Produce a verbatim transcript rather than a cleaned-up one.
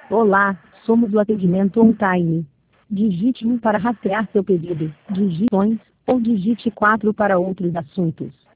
Olá, somos o atendimento on-time. Digite um para rastrear seu pedido, digite dois, ou digite quatro para outros assuntos.